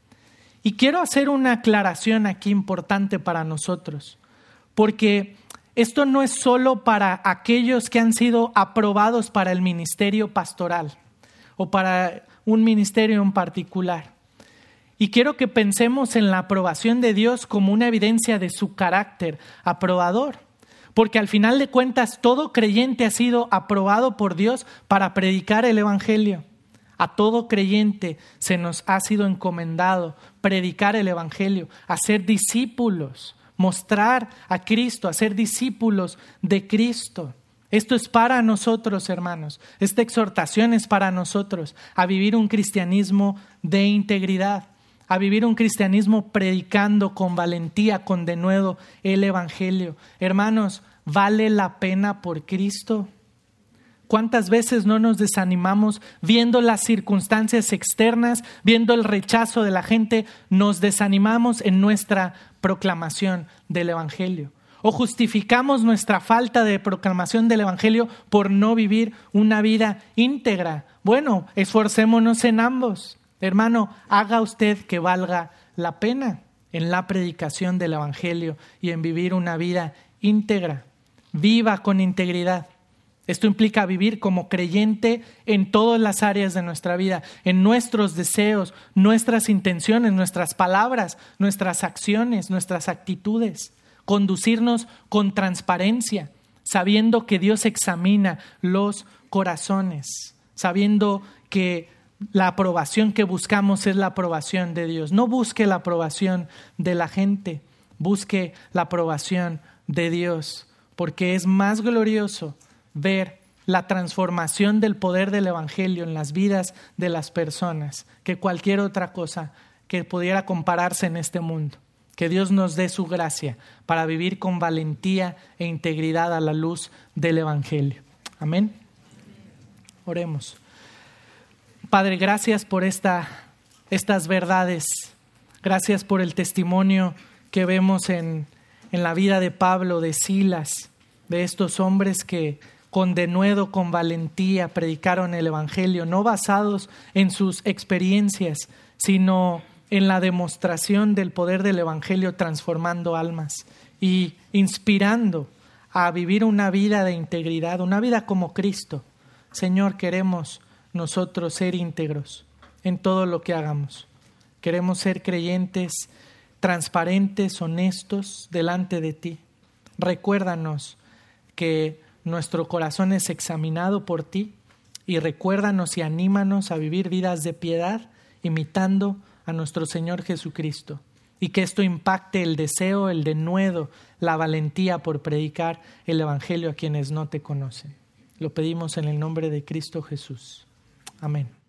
Y quiero hacer una aclaración aquí importante para nosotros, porque esto no es solo para aquellos que han sido aprobados para el ministerio pastoral o para un ministerio en particular. Y quiero que pensemos en la aprobación de Dios como una evidencia de su carácter aprobador. Porque al final de cuentas todo creyente ha sido aprobado por Dios para predicar el evangelio. A todo creyente se nos ha sido encomendado predicar el evangelio, hacer discípulos, mostrar a Cristo, hacer discípulos de Cristo. Esto es para nosotros, hermanos. Esta exhortación es para nosotros a vivir un cristianismo de integridad, a vivir un cristianismo predicando con valentía, con denuedo el evangelio. Hermanos, ¿vale la pena por Cristo? ¿Cuántas veces no nos desanimamos viendo las circunstancias externas, viendo el rechazo de la gente? Nos desanimamos en nuestra proclamación del evangelio. O justificamos nuestra falta de proclamación del evangelio por no vivir una vida íntegra. Bueno, esforcémonos en ambos. Hermano, haga usted que valga la pena en la predicación del evangelio y en vivir una vida íntegra, viva con integridad. Esto implica vivir como creyente en todas las áreas de nuestra vida, en nuestros deseos, nuestras intenciones, nuestras palabras, nuestras acciones, nuestras actitudes. Conducirnos con transparencia, sabiendo que Dios examina los corazones, sabiendo que la aprobación que buscamos es la aprobación de Dios. No busque la aprobación de la gente, busque la aprobación de Dios, porque es más glorioso ver la transformación del poder del Evangelio en las vidas de las personas que cualquier otra cosa que pudiera compararse en este mundo. Que Dios nos dé su gracia para vivir con valentía e integridad a la luz del Evangelio. Amén. Oremos. Padre, gracias por estas verdades. Gracias por el testimonio que vemos en la vida de Pablo, de Silas, de estos hombres que con denuedo, con valentía, predicaron el Evangelio, no basados en sus experiencias, sino en la demostración del poder del Evangelio transformando almas y inspirando a vivir una vida de integridad, una vida como Cristo. Señor, queremos nosotros ser íntegros en todo lo que hagamos. Queremos ser creyentes transparentes, honestos delante de ti. Recuérdanos que nuestro corazón es examinado por ti y recuérdanos y anímanos a vivir vidas de piedad imitando a nuestro Señor Jesucristo, y que esto impacte el deseo, el denuedo, la valentía por predicar el Evangelio a quienes no te conocen. Lo pedimos en el nombre de Cristo Jesús. Amén.